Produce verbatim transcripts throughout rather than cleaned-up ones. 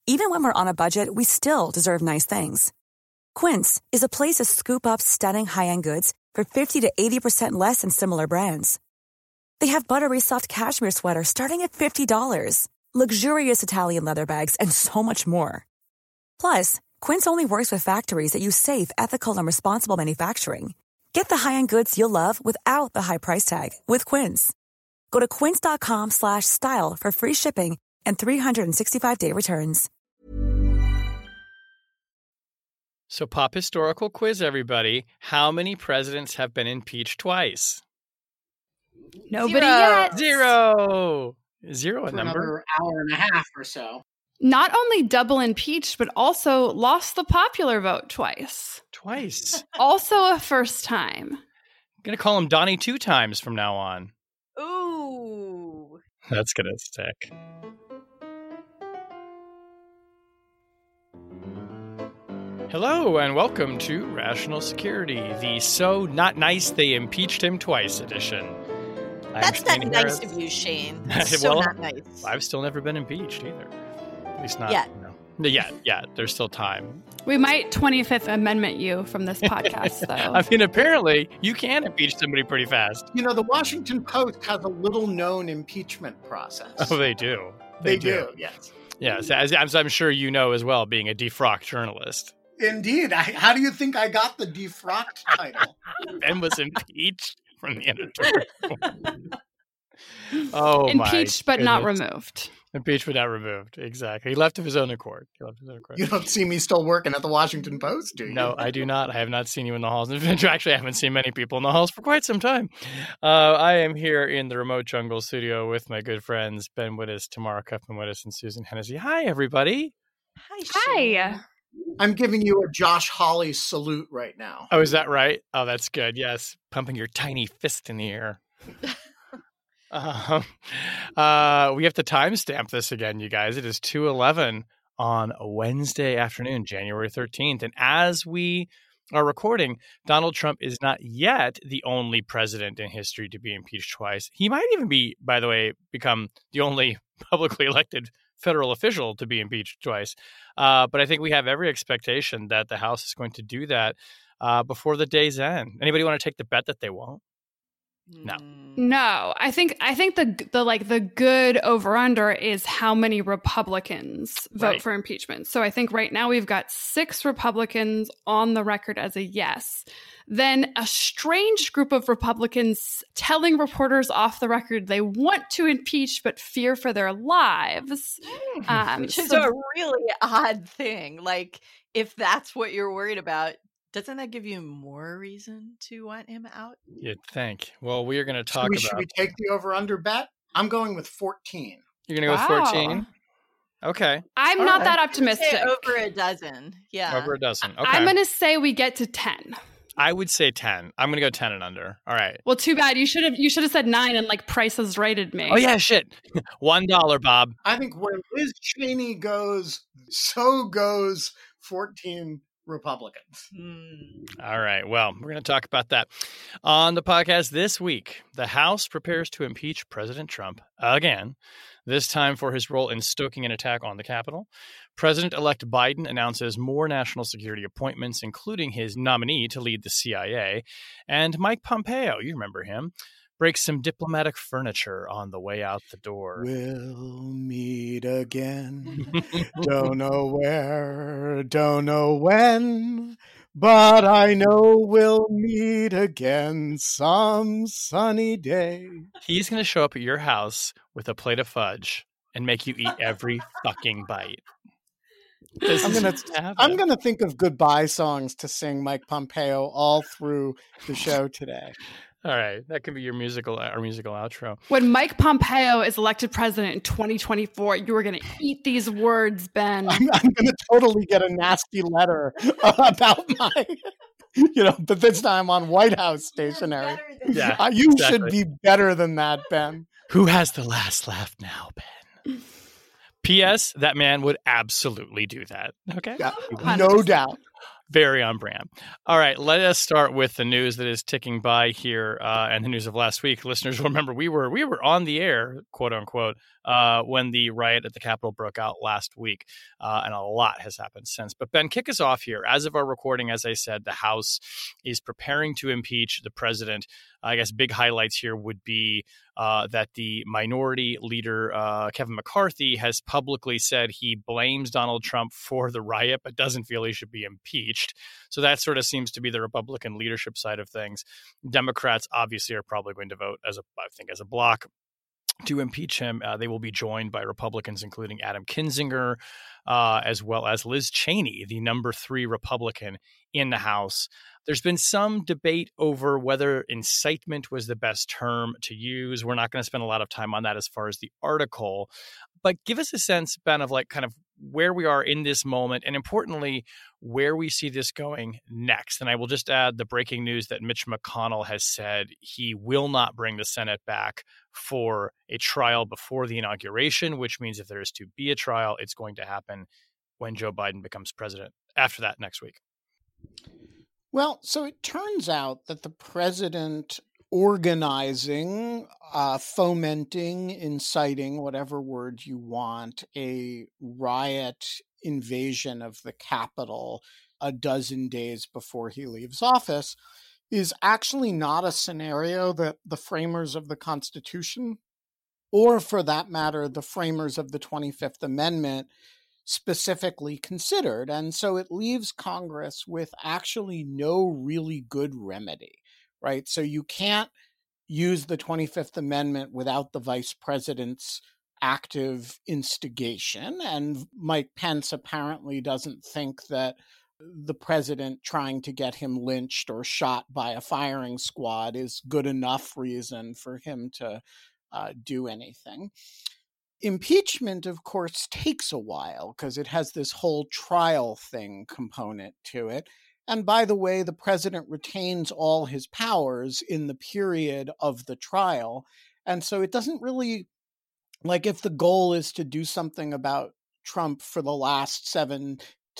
Even when we're on a budget, we still deserve nice things. Quince is a place to scoop up stunning high-end goods for fifty to eighty percent less than similar brands. They have buttery soft cashmere sweaters starting at fifty dollars, luxurious Italian leather bags, and so much more. Plus, Quince only works with factories that use safe, ethical, and responsible manufacturing. Get the high-end goods you'll love without the high price tag with Quince. Go to quince.com slash style for free shipping and three sixty-five day returns. So pop historical quiz, everybody. How many presidents have been impeached twice? Nobody Zero. yet. Zero. Zero a For number? another hour and a half or so. Not only double impeached, but also lost the popular vote twice. Twice. Also a first time. I'm going to call him Donnie two times from now on. Ooh. That's going to stick. Hello and welcome to Rational Security, the so not nice they impeached him twice edition. I'm That's not Shane nice Harris. of you, Shane. That's so Well, not nice. I've still never been impeached either. At least not Yet. You know. Yeah, yeah. There's still time. We might twenty-fifth Amendment you from this podcast, though. I mean, apparently you can impeach somebody pretty fast. You know, the Washington Post has a little-known impeachment process. Oh, they do. They, do. yes. Yes, as, as I'm sure you know as well, being a defrocked journalist. Indeed. I, how do you think I got the defrocked title? Ben was impeached from the editorial. Oh, Impeached my but not goodness. removed. Impeached but not removed. Exactly. He left of his own accord. He left of his own accord. You don't see me still working at the Washington Post, do you? No, I do not. I have not seen you in the halls. In fact, actually, I haven't seen many people in the halls for quite some time. Uh, I am here in the remote jungle studio with my good friends, Ben Wittes, Tamara Kuffman-Wittes, and Susan Hennessy. Hi, everybody. Hi, Shane. Hi. I'm giving you a Josh Hawley salute right now. Oh, is that right? Oh, that's good. Yes. Pumping your tiny fist in the air. um, uh, we have to timestamp this again, you guys. It is two eleven on a Wednesday afternoon, January thirteenth. And as we are recording, Donald Trump is not yet the only president in history to be impeached twice. He might even be, by the way, become the only publicly elected federal official to be impeached twice. Uh, but I think we have every expectation that the House is going to do that uh, before the day's end. Anybody want to take the bet that they won't? No. No, I think I think the the like the good over under is how many Republicans vote Right. for impeachment. So I think right now we've got six Republicans on the record as a yes. Then a strange group of Republicans telling reporters off the record they want to impeach but fear for their lives. Um, Which is so- a really odd thing. Like, if that's what you're worried about, doesn't that give you more reason to want him out? You'd think. Well, we are going to Should talk we, about... should we take the over-under bet? I'm going with fourteen. You're going to go Wow. with fourteen? Okay. I'm All not right. that Say optimistic. over a dozen. Yeah. Over a dozen. Okay. I'm going to say we get to ten. I would say ten. I'm going to go ten and under. All right. Well, too bad. You should have you should have said nine and like Price has rated me. Oh, yeah, shit. One dollar, Bob. I think where Liz Cheney goes, so goes fourteen Republicans. Hmm. All right. Well, we're going to talk about that. On the podcast this week, the House prepares to impeach President Trump again, this time for his role in stoking an attack on the Capitol. President-elect Biden announces more national security appointments, including his nominee to lead the C I A. And Mike Pompeo, you remember him, breaks some diplomatic furniture on the way out the door. We'll meet again. Don't know where, don't know when, but I know we'll meet again some sunny day. He's going to show up at your house with a plate of fudge and make you eat every fucking bite. This I'm is gonna, what's happening. I'm gonna think of goodbye songs to sing Mike Pompeo all through the show today. All right, that could be your musical our musical outro. When Mike Pompeo is elected president in twenty twenty-four, you are going to eat these words, Ben. I'm, I'm gonna totally get a nasty letter about my, you know, but this time on White House stationery. Yeah, Uh, you exactly. should be better than that, Ben. Who has the last laugh now, Ben? P S. That man would absolutely do that. Okay, Yeah, He would. no doubt. Very on brand. All right, let us start with the news that is ticking by here, uh, and the news of last week. Listeners will remember we were we were on the air, quote unquote, uh, when the riot at the Capitol broke out last week. Uh, and a lot has happened since. But Ben, kick us off here. As of our recording, as I said, the House is preparing to impeach the president. I guess big highlights here would be uh, that the minority leader, uh, Kevin McCarthy, has publicly said he blames Donald Trump for the riot, but doesn't feel he should be impeached. So that sort of seems to be the Republican leadership side of things. Democrats obviously are probably going to vote as a, I think, as a bloc to impeach him. Uh, they will be joined by Republicans, including Adam Kinzinger, uh, as well as Liz Cheney, the number three Republican in the House. There's been some debate over whether incitement was the best term to use. We're not going to spend a lot of time on that as far as the article, but give us a sense, Ben, of like kind of where we are in this moment, and importantly, where we see this going next. And I will just add the breaking news that Mitch McConnell has said he will not bring the Senate back for a trial before the inauguration, which means if there is to be a trial, it's going to happen when Joe Biden becomes president after that next week. Well, so it turns out that the president organizing, uh, fomenting, inciting, whatever word you want, a riot invasion of the Capitol a dozen days before he leaves office is actually not a scenario that the framers of the Constitution, or for that matter, the framers of the twenty-fifth Amendment, specifically considered. And so it leaves Congress with actually no really good remedy, right? So you can't use the twenty-fifth Amendment without the vice president's active instigation. And Mike Pence apparently doesn't think that the president trying to get him lynched or shot by a firing squad is good enough reason for him to uh, do anything. Impeachment, of course, takes a while because it has this whole trial thing component to it. And by the way, the president retains all his powers in the period of the trial. And so it doesn't really, like if the goal is to do something about Trump for the last seven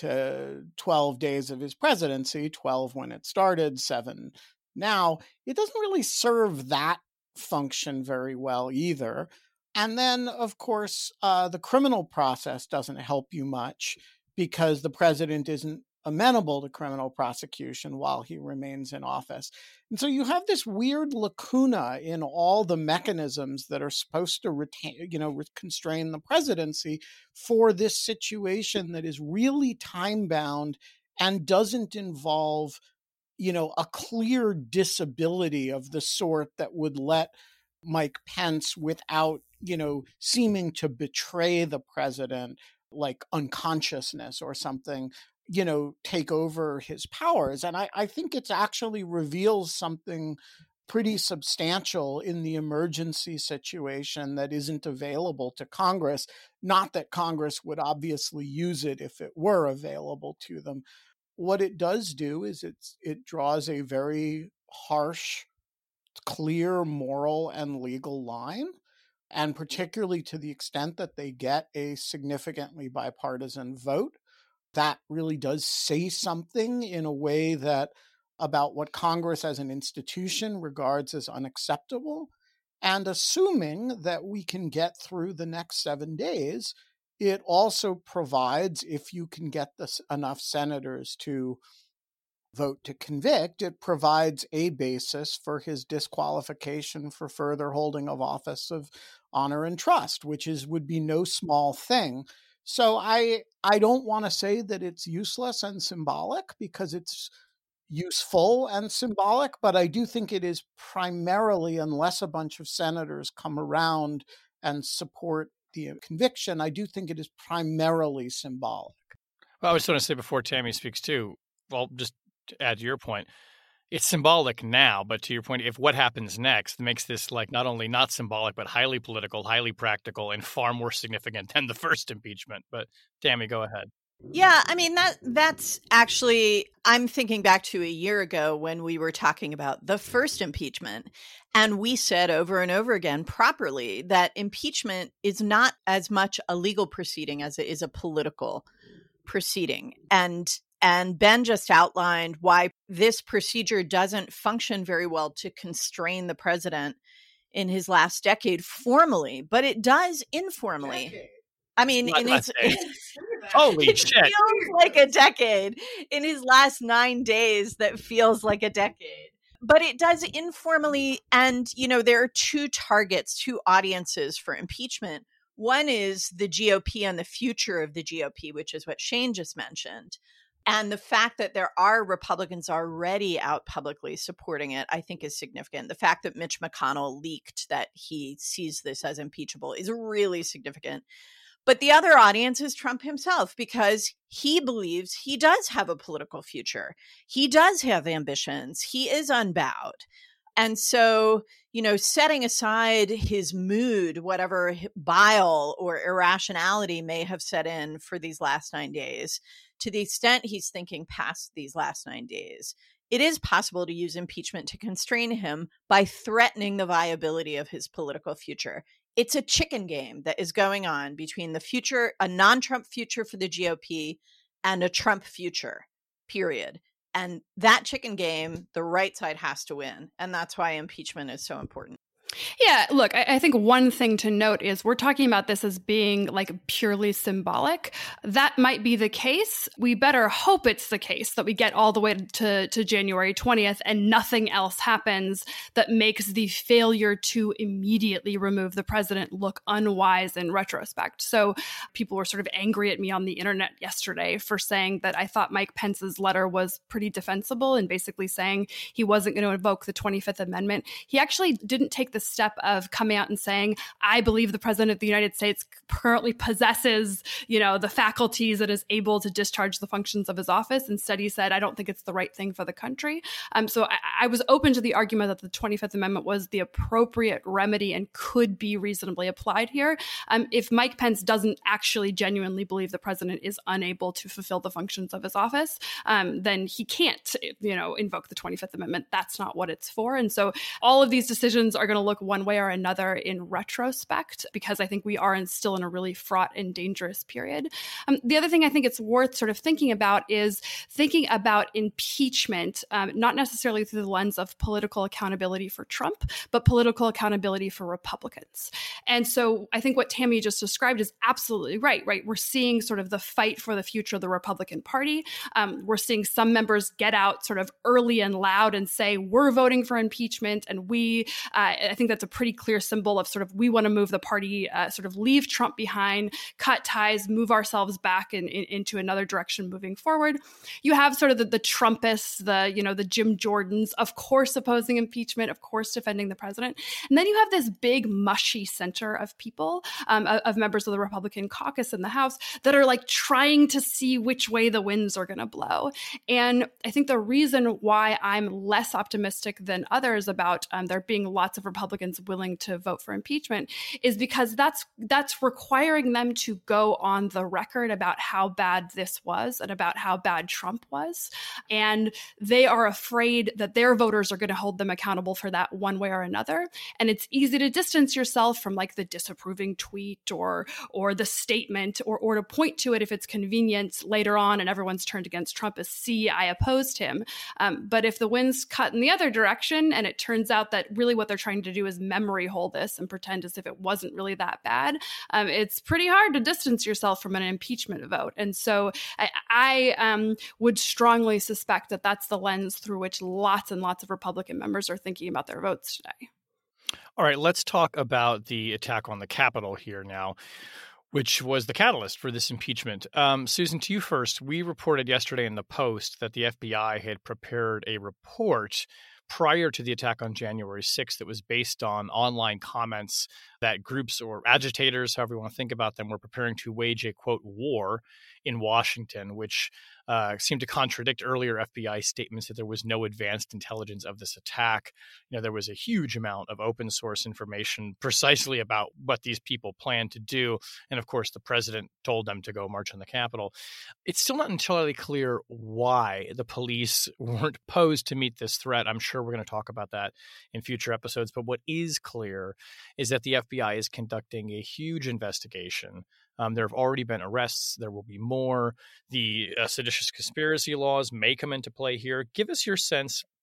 to twelve days of his presidency, twelve when it started, seven now, it doesn't really serve that function very well either. And then, of course, uh, the criminal process doesn't help you much because the president isn't amenable to criminal prosecution while he remains in office. And so you have this weird lacuna in all the mechanisms that are supposed to retain, you know, constrain the presidency for this situation that is really time-bound and doesn't involve, you know, a clear disability of the sort that would let Mike Pence, without, you know, seeming to betray the president, like unconsciousness or something, you know, take over his powers. And I, I think it actually reveals something pretty substantial in the emergency situation that isn't available to Congress. Not that Congress would obviously use it if it were available to them. What it does do is it's, it draws a very harsh, clear moral and legal line, and particularly to the extent that they get a significantly bipartisan vote, that really does say something in a way that about what Congress as an institution regards as unacceptable. And assuming that we can get through the next seven days, it also provides, if you can get this, enough senators to vote to convict, it provides a basis for his disqualification for further holding of office of honor and trust, which is would be no small thing. So I I don't want to say that it's useless and symbolic, because it's useful and symbolic, but I do think it is primarily, unless a bunch of senators come around and support the conviction, I do think it is primarily symbolic. Well, I was going to say before Tammy speaks too, well, just to add to your point, it's symbolic now, but to your point, if what happens next makes this like not only not symbolic, but highly political, highly practical, and far more significant than the first impeachment. But Tammy, go ahead. Yeah, I mean, that that's actually, I'm thinking back to a year ago when we were talking about the first impeachment, and we said over and over again properly that impeachment is not as much a legal proceeding as it is a political proceeding. And And Ben just outlined why this procedure doesn't function very well to constrain the president in his last decade formally, but it does informally. Decade. I mean, in his, holy it shit. feels like a decade in his last nine days that feels like a decade. But it does informally. And, you know, there are two targets, two audiences for impeachment. One is the G O P and the future of the G O P, which is what Shane just mentioned. And the fact that there are Republicans already out publicly supporting it, I think is significant. The fact that Mitch McConnell leaked that he sees this as impeachable is really significant. But the other audience is Trump himself, because he believes he does have a political future. He does have ambitions. He is unbowed. And so, you know, setting aside his mood, whatever bile or irrationality may have set in for these last nine days, to the extent he's thinking past these last nine days, it is possible to use impeachment to constrain him by threatening the viability of his political future. It's a chicken game that is going on between the future, a non-Trump future for the G O P, and a Trump future, period. And that chicken game, the right side has to win. And that's why impeachment is so important. Yeah, look, I, I think one thing to note is we're talking about this as being like purely symbolic. That might be the case. We better hope it's the case that we get all the way to, to January twentieth and nothing else happens that makes the failure to immediately remove the president look unwise in retrospect. So people were sort of angry at me on the internet yesterday for saying that I thought Mike Pence's letter was pretty defensible and basically saying he wasn't going to invoke the twenty-fifth Amendment. He actually didn't take the step of coming out and saying, I believe the president of the United States currently possesses, you know, the faculties that is able to discharge the functions of his office. Instead, he said, I don't think it's the right thing for the country. Um, so I, I was open to the argument that the twenty-fifth Amendment was the appropriate remedy and could be reasonably applied here. Um, if Mike Pence doesn't actually genuinely believe the president is unable to fulfill the functions of his office, um, then he can't, you know, invoke the twenty-fifth Amendment. That's not what it's for. And so all of these decisions are going to look one way or another in retrospect, because I think we are in, still in a really fraught and dangerous period. Um, the other thing I think it's worth sort of thinking about is thinking about impeachment, um, not necessarily through the lens of political accountability for Trump, but political accountability for Republicans. And so I think what Tammy just described is absolutely right, right? We're seeing sort of the fight for the future of the Republican Party. Um, we're seeing some members get out sort of early and loud and say, we're voting for impeachment. And we, uh, I think that's a pretty clear symbol of sort of, we want to move the party, uh, sort of leave Trump behind, cut ties, move ourselves back in, in, into another direction moving forward. You have sort of the, the Trumpists, the, you know, the Jim Jordans, of course, opposing impeachment, of course, defending the president. And then you have this big mushy center of people, um, of, of members of the Republican caucus in the House that are like trying to see which way the winds are going to blow. And I think the reason why I'm less optimistic than others about um, there being lots of Republicans willing to vote for impeachment is because that's that's requiring them to go on the record about how bad this was and about how bad Trump was. And they are afraid that their voters are going to hold them accountable for that one way or another. And it's easy to distance yourself from like the disapproving tweet or or the statement or, or to point to it if it's convenient later on and everyone's turned against Trump as, see, I opposed him. Um, but if the winds cut in the other direction and it turns out that really what they're trying to do is memory hole this and pretend as if it wasn't really that bad, um, it's pretty hard to distance yourself from an impeachment vote. And so I, I um, would strongly suspect that that's the lens through which lots and lots of Republican members are thinking about their votes today. All right, let's talk about the attack on the Capitol here now, which was the catalyst for this impeachment. Um, Susan, to you first. We reported yesterday in the Post that the F B I had prepared a report prior to the attack on January sixth that was based on online comments that groups or agitators, however you want to think about them, were preparing to wage a, quote, war in Washington, which uh, seemed to contradict earlier F B I statements that there was no advanced intelligence of this attack. You know, there was a huge amount of open source information precisely about what these people planned to do. And of course, the president told them to go march on the Capitol. It's still not entirely clear why the police weren't posed to meet this threat. I'm sure we're going to talk about that in future episodes. But what is clear is that the F B I is conducting a huge investigation. Um, there have already been arrests. There will be more. The uh, seditious conspiracy laws may come into play here. Give us your sense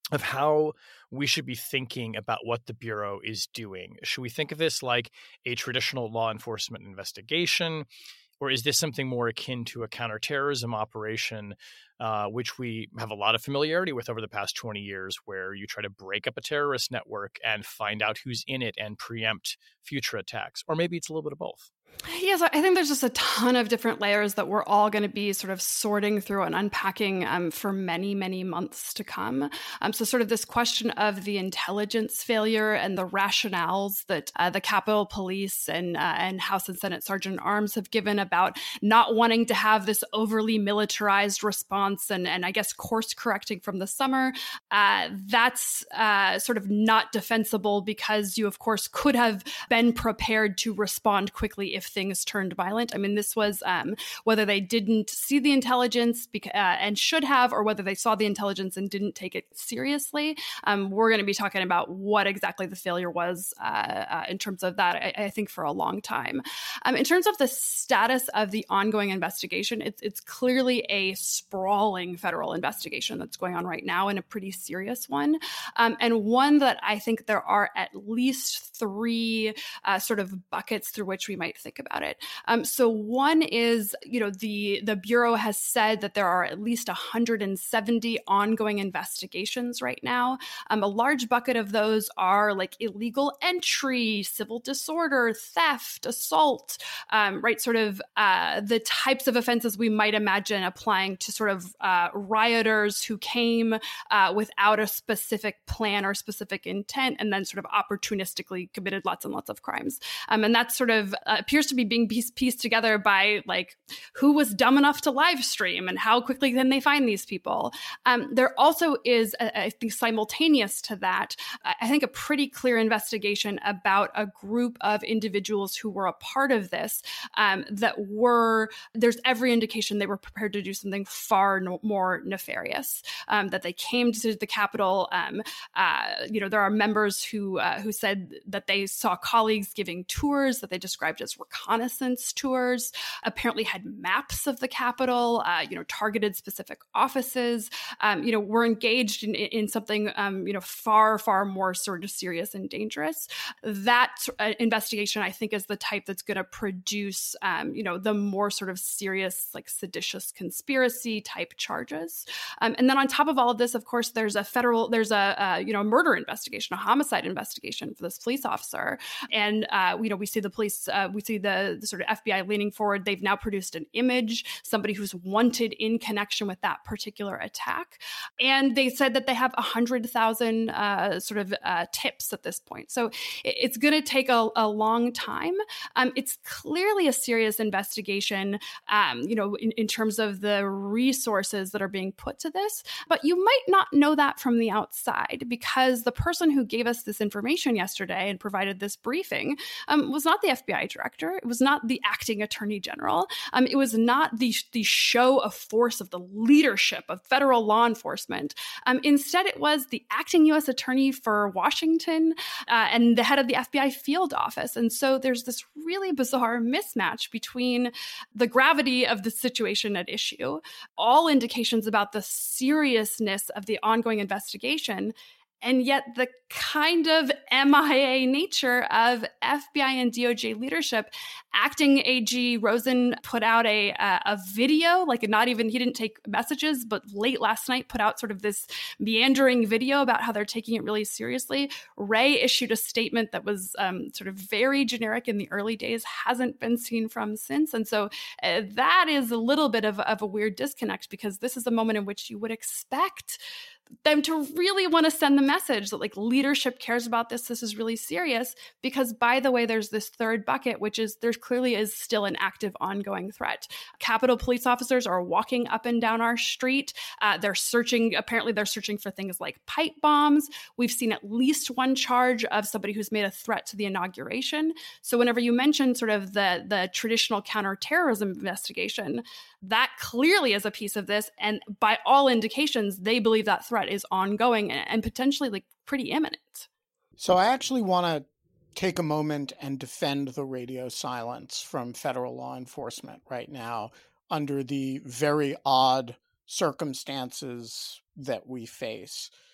of how we should be thinking about what the Bureau is doing. Should we think of this like a traditional law enforcement investigation, or is this something more akin to a counterterrorism operation, uh, which we have a lot of familiarity with over the past twenty years, where you try to break up a terrorist network and find out who's in it and preempt future attacks? Or maybe it's a little bit of both. Yes, I think there's just a ton of different layers that we're all going to be sort of sorting through and unpacking um, for many, many months to come. Um, so sort of this question of the intelligence failure and the rationales that uh, the Capitol Police and, uh, and House and Senate Sergeant at Arms have given about not wanting to have this overly militarized response and, and I guess course correcting from the summer. Uh, that's uh, sort of not defensible because you, of course, could have been prepared to respond quickly if things turned violent. I mean, this was um, whether they didn't see the intelligence beca- uh, and should have, or whether they saw the intelligence and didn't take it seriously. Um, we're going to be talking about what exactly the failure was uh, uh, in terms of that, I, I think, for a long time. Um, in terms of the status of the ongoing investigation, it's, it's clearly a sprawling federal investigation that's going on right now, and a pretty serious one, um, and one that I think there are at least three uh, sort of buckets through which we might think about it. Um, so one is, you know, the the Bureau has said that there are at least one hundred seventy ongoing investigations right now. Um, a large bucket of those are like illegal entry, civil disorder, theft, assault, um, right? Sort of uh, the types of offenses we might imagine applying to sort of uh, rioters who came uh, without a specific plan or specific intent, and then sort of opportunistically committed lots and lots of crimes. Um, and that's sort of uh, appears to be being pieced, pieced together by like who was dumb enough to live stream and how quickly can they find these people. Um, there also is, uh, I think, simultaneous to that, uh, I think a pretty clear investigation about a group of individuals who were a part of this um, that were, there's every indication they were prepared to do something far no, more nefarious, um, that they came to the Capitol. Um, uh, you know, there are members who uh, who said that they saw colleagues giving tours that they described as reconnaissance tours, apparently had maps of the Capitol, uh, you know, targeted specific offices, um, you know, were engaged in, in something, um, you know, far, far more sort of serious and dangerous. That uh, investigation, I think, is the type that's going to produce, um, you know, the more sort of serious, like seditious conspiracy type charges. Um, and then on top of all of this, of course, there's a federal, there's a, uh, you know, murder investigation, a homicide investigation for this police officer. And, uh, you know, we see the police, uh, we see the, the sort of F B I leaning forward. They've now produced an image, somebody who's wanted in connection with that particular attack. And they said that they have one hundred thousand uh, sort of uh, tips at this point. So it, it's going to take a, a long time. Um, it's clearly a serious investigation, um, you know, in, in terms of the resources that are being put to this. But you might not know that from the outside, because the person who gave us this information yesterday and provided this briefing um, was not the F B I director. It was not the acting attorney general. Um, it was not the, the show of force of the leadership of federal law enforcement. Um, instead, it was the acting U S attorney for Washington uh, and the head of the F B I field office. And so there's this really bizarre mismatch between the gravity of the situation at issue, all indications about the seriousness of the ongoing investigation, and yet the kind of M I A nature of F B I and D O J leadership. Acting A G Rosen put out a uh, a video, like not even, he didn't take messages, but late last night put out sort of this meandering video about how they're taking it really seriously. Wray issued a statement that was um, sort of very generic in the early days, hasn't been seen from since. And so uh, that is a little bit of, of a weird disconnect, because this is a moment in which you would expect them to really want to send the message that like leadership cares about this. This is really serious, because by the way, there's this third bucket, which is there clearly is still an active ongoing threat. Capitol police officers are walking up and down our street. Uh, they're searching, apparently they're searching for things like pipe bombs. We've seen at least one charge of somebody who's made a threat to the inauguration. So whenever you mention sort of the, the traditional counterterrorism investigation, that clearly is a piece of this. And by all indications, they believe that threat is ongoing and, and potentially like pretty imminent. So I actually want to take a moment and defend the radio silence from federal law enforcement right now under the very odd circumstances that we face.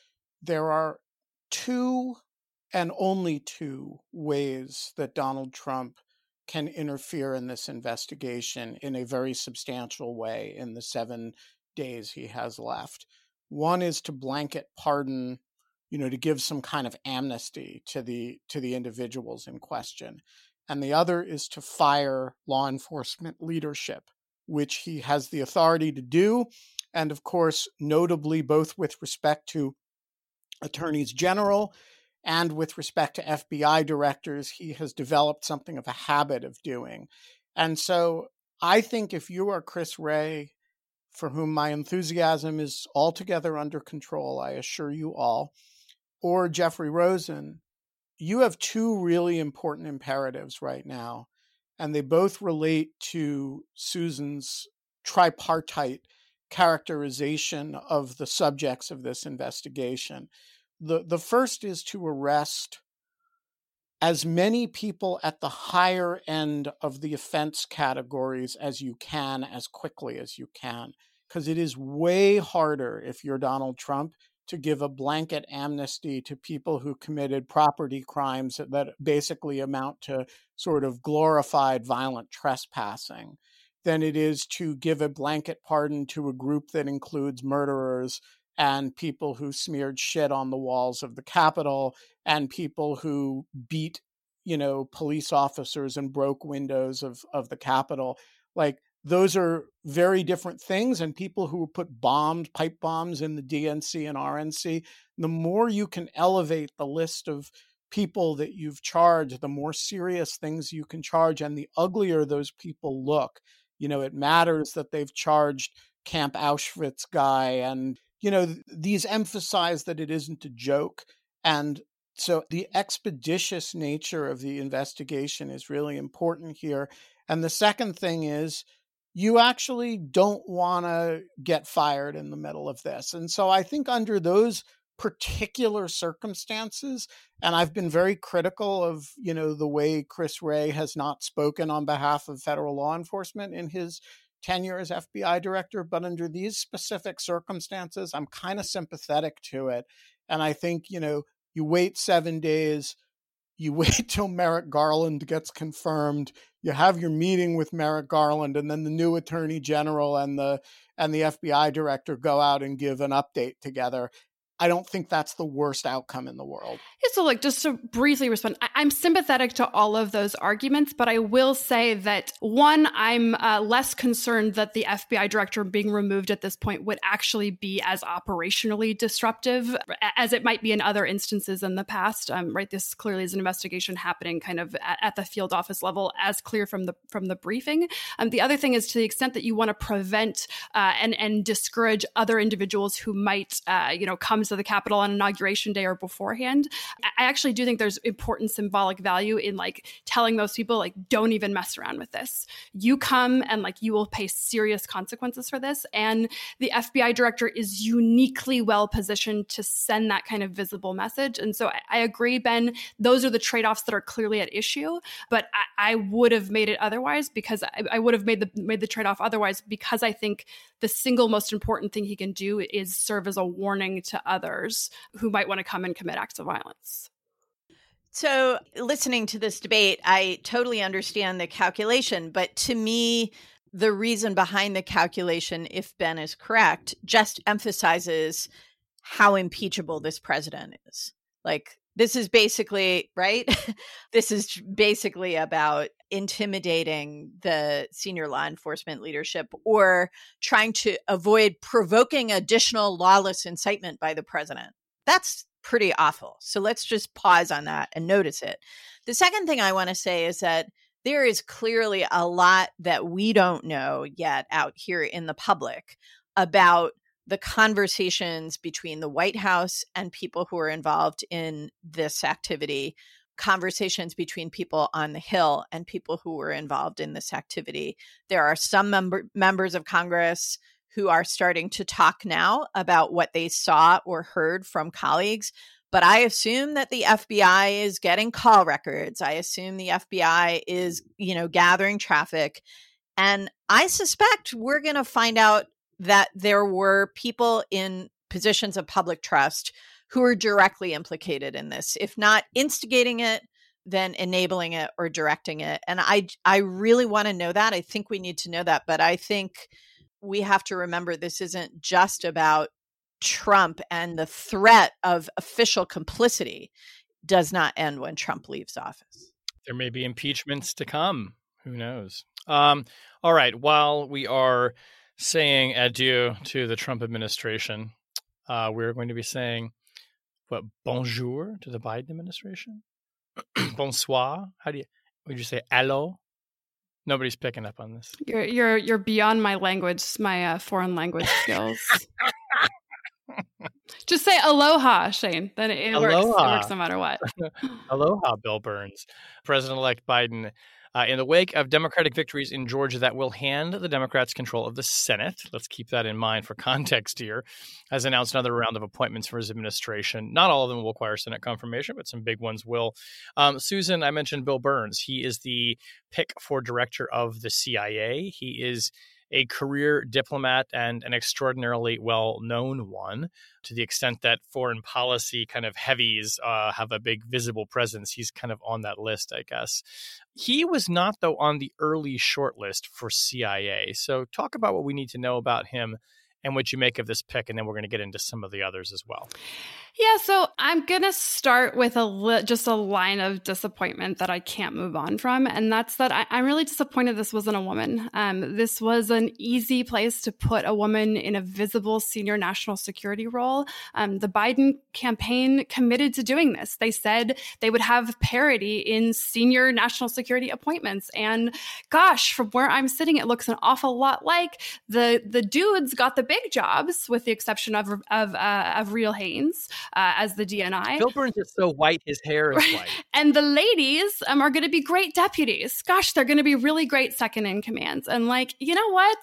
there are two and only two ways that Donald Trump can interfere in this investigation in a very substantial way in the seven days he has left. One is to blanket pardon, you know, to give some kind of amnesty to the to the individuals in question. And the other is to fire law enforcement leadership, which he has the authority to do. And of course, notably, both with respect to attorneys general and with respect to F B I directors, he has developed something of a habit of doing. And so I think if you are Chris Wray, for whom my enthusiasm is altogether under control, I assure you all, or Jeffrey Rosen, you have two really important imperatives right now, and they both relate to Susan's tripartite characterization of the subjects of this investigation. The, the first is to arrest as many people at the higher end of the offense categories as you can, as quickly as you can, because it is way harder, if you're Donald Trump, to give a blanket amnesty to people who committed property crimes that basically amount to sort of glorified violent trespassing than it is to give a blanket pardon to a group that includes murderers and people who smeared shit on the walls of the Capitol and people who beat, you know, police officers and broke windows of, of the Capitol. Like, those are very different things. And people who put bombed pipe bombs in the D N C and R N C, the more you can elevate the list of people that you've charged, the more serious things you can charge. And the uglier those people look, you know, it matters that they've charged Camp Auschwitz guy. And, you know, these emphasize that it isn't a joke. And so the expeditious nature of the investigation is really important here. And the second thing is, you actually don't want to get fired in the middle of this. And so I think under those particular circumstances, and I've been very critical of, you know, the way Chris Wray has not spoken on behalf of federal law enforcement in his tenure as F B I director, but under these specific circumstances, I'm kind of sympathetic to it. And I think, you know, you wait seven days, you wait till Merrick Garland gets confirmed, you have your meeting with Merrick Garland, and then the new attorney general and the and the F B I director go out and give an update together. I don't think that's the worst outcome in the world. Yeah, so like just to briefly respond, I- I'm sympathetic to all of those arguments, but I will say that one, I'm uh, less concerned that the F B I director being removed at this point would actually be as operationally disruptive as it might be in other instances in the past. Um, right, this clearly is an investigation happening kind of at, at the field office level, as clear from the from the briefing. Um, the other thing is, to the extent that you want to prevent uh, and and discourage other individuals who might, uh, you know, come to the Capitol on Inauguration Day or beforehand, I actually do think there's important symbolic value in like telling those people, like, don't even mess around with this. You come and like you will pay serious consequences for this. And the F B I director is uniquely well positioned to send that kind of visible message. And so I, I agree, Ben, those are the trade-offs that are clearly at issue. But I, I would have made it otherwise because I, I would have made the made the trade-off otherwise because I think the single most important thing he can do is serve as a warning to others who might want to come and commit acts of violence. So listening to this debate, I totally understand the calculation, but to me, the reason behind the calculation, if Ben is correct, just emphasizes how impeachable this president is. Like, this is basically, right? This is basically about intimidating the senior law enforcement leadership or trying to avoid provoking additional lawless incitement by the president. That's pretty awful. So let's just pause on that and notice it. The second thing I want to say is that there is clearly a lot that we don't know yet out here in the public about the conversations between the White House and people who are involved in this activity, conversations between people on the Hill and people who were involved in this activity. There are some member- members of Congress who are starting to talk now about what they saw or heard from colleagues. But I assume that the F B I is getting call records. I assume the F B I is, you know, gathering traffic. And I suspect we're going to find out that there were people in positions of public trust who are directly implicated in this, if not instigating it, then enabling it or directing it. And I, I really want to know that. I think we need to know that. But I think we have to remember this isn't just about Trump, and the threat of official complicity does not end when Trump leaves office. There may be impeachments to come. Who knows? Um, all right. While we are saying adieu to the Trump administration, uh, we're going to be saying, what, bonjour to the Biden administration? Bonsoir. How do you, would you say hello? Nobody's picking up on this. You're you're you're beyond my language, my uh, foreign language skills. Just say aloha, Shane. Then it, it works. It works no matter what. Aloha, Bill Burns. President-elect Biden, uh, in the wake of Democratic victories in Georgia that will hand the Democrats control of the Senate, let's keep that in mind for context here, has announced another round of appointments for his administration. Not all of them will require Senate confirmation, but some big ones will. Um, Susan, I mentioned Bill Burns. He is the pick for director of the C I A. He is a career diplomat and an extraordinarily well-known one, to the extent that foreign policy kind of heavies uh, have a big visible presence. He's kind of on that list, I guess. He was not, though, on the early shortlist for C I A. So talk about what we need to know about him and what you make of this pick, and then we're going to get into some of the others as well. Yeah, so I'm going to start with a li- just a line of disappointment that I can't move on from, and that's that I- I'm really disappointed this wasn't a woman. Um, this was an easy place to put a woman in a visible senior national security role. Um, the Biden campaign committed to doing this. They said they would have parity in senior national security appointments, and gosh, from where I'm sitting, it looks an awful lot like the the dudes got the big jobs, with the exception of of uh, of Real Haynes. Uh, as the D N I. Bill Burns is so white, his hair is white. And the ladies um, are going to be great deputies. Gosh, they're going to be really great second in commands. And like, you know what?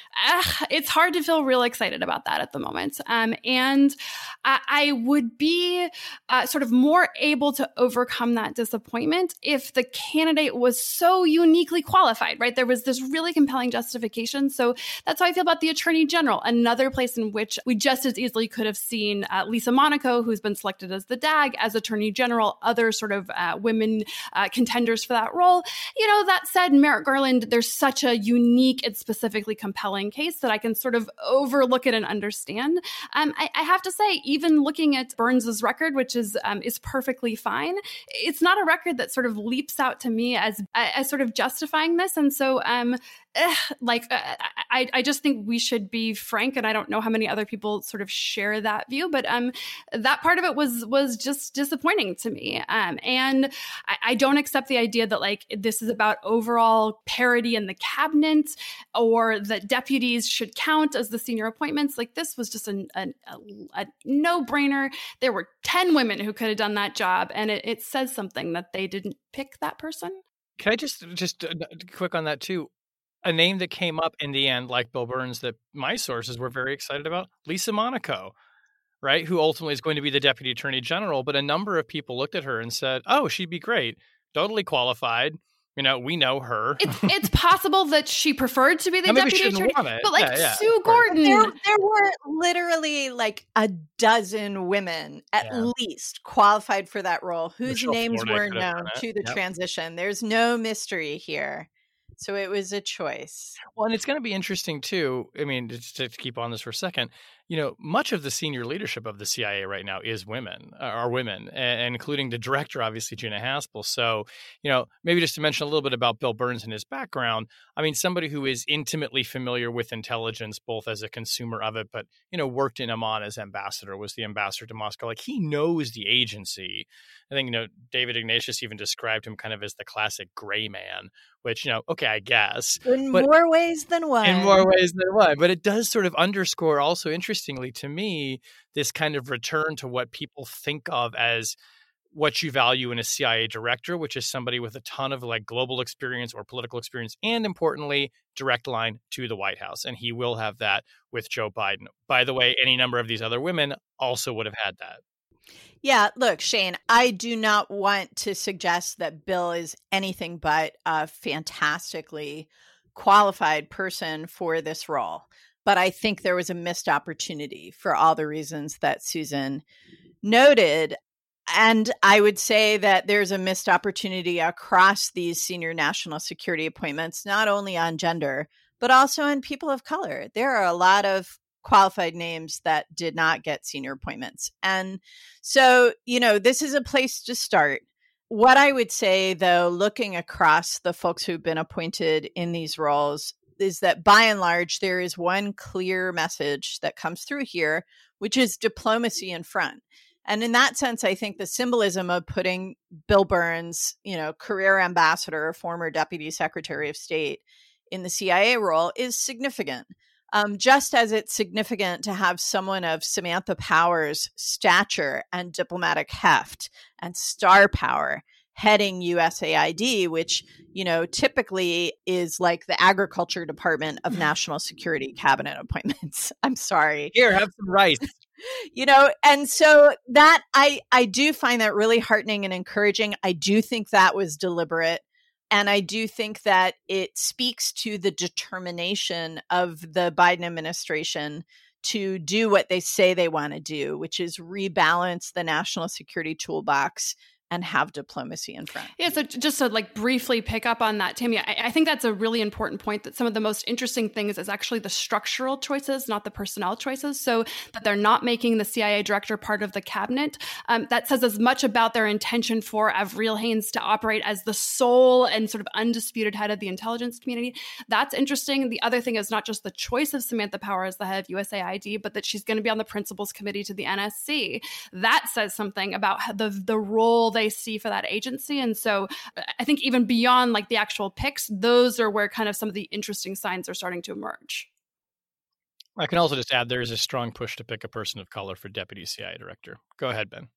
Uh, it's hard to feel real excited about that at the moment. Um, and I, I would be uh, sort of more able to overcome that disappointment if the candidate was so uniquely qualified, right? There was this really compelling justification. So that's how I feel about the Attorney General, another place in which we just as easily could have seen uh, Lisa Monaco, who's been selected as the D A G, as Attorney General, other sort of uh, women uh, contenders for that role. You know, that said, Merrick Garland, there's such a unique and specifically compelling case that I can sort of overlook it and understand. Um, I, I have to say, even looking at Burns's record, which is um, is perfectly fine, it's not a record that sort of leaps out to me as as sort of justifying this. And so, um, eh, like, uh, I I just think we should be frank, and I don't know how many other people sort of share that view, but um, that part of it was was just disappointing to me. Um, and I, I don't accept the idea that like this is about overall parity in the cabinet, or that deputies should count as the senior appointments. Like, this was just a, a, a no-brainer. There were ten women who could have done that job, and it, it says something that they didn't pick that person. Can I just just uh, quick on that too? A name that came up in the end, like Bill Burns, that my sources were very excited about, Lisa Monaco, right? Who ultimately is going to be the Deputy Attorney General. But a number of people looked at her and said, oh, she'd be great. Totally qualified. You know, we know her. It's it's possible that she preferred to be the Now, deputy attorney, but like yeah, yeah, Sue Gordon, there, there were literally like a dozen women at Yeah. least qualified for that role, whose Michelle names Florida were could have known done it. to the Yep. transition. There's no mystery here. So it was a choice. Well, and it's going to be interesting too. I mean, just to keep on this for a second, you know, much of the senior leadership of the C I A right now is women, uh, are women, and including the director, obviously, Gina Haspel. So, you know, maybe just to mention a little bit about Bill Burns and his background. I mean, somebody who is intimately familiar with intelligence, both as a consumer of it, but, you know, worked in Amman as ambassador, was the ambassador to Moscow. Like, he knows the agency. I think, you know, David Ignatius even described him kind of as the classic gray man, which, you know, okay, I guess. In but, more ways than one. In more ways than one. But it does sort of underscore also, interestingly to me, this kind of return to what people think of as what you value in a C I A director, which is somebody with a ton of like global experience or political experience, and importantly, direct line to the White House. And he will have that with Joe Biden. By the way, any number of these other women also would have had that. Yeah, look, Shane, I do not want to suggest that Bill is anything but a fantastically qualified person for this role. But I think there was a missed opportunity for all the reasons that Susan noted. And I would say that there's a missed opportunity across these senior national security appointments, not only on gender, but also on people of color. There are a lot of qualified names that did not get senior appointments. And so, you know, this is a place to start. What I would say, though, looking across the folks who've been appointed in these roles, is that by and large, there is one clear message that comes through here, which is diplomacy in front. And in that sense, I think the symbolism of putting Bill Burns, you know, career ambassador, former deputy secretary of state, in the C I A role is significant. Um, just as it's significant to have someone of Samantha Power's stature and diplomatic heft and star power heading U S A I D, which, you know, typically is like the agriculture department of national security cabinet appointments. I'm sorry. Here, have some rice. You know, and so that I, I do find that really heartening and encouraging. I do think that was deliberate. And I do think that it speaks to the determination of the Biden administration to do what they say they want to do, which is rebalance the national security toolbox and have diplomacy in front. Yeah, so just to like briefly pick up on that, Tammy, I, I think that's a really important point, that some of the most interesting things is actually the structural choices, not the personnel choices. So that they're not making the C I A director part of the cabinet. Um, that says as much about their intention for Avril Haines to operate as the sole and sort of undisputed head of the intelligence community. That's interesting. The other thing is not just the choice of Samantha Power as the head of U S A I D, but that she's going to be on the principals committee to the N S C. That says something about the, the role they see for that agency. And so I think even beyond like the actual picks, those are where kind of some of the interesting signs are starting to emerge. I can also just add there is a strong push to pick a person of color for deputy C I A director. Go ahead, Ben.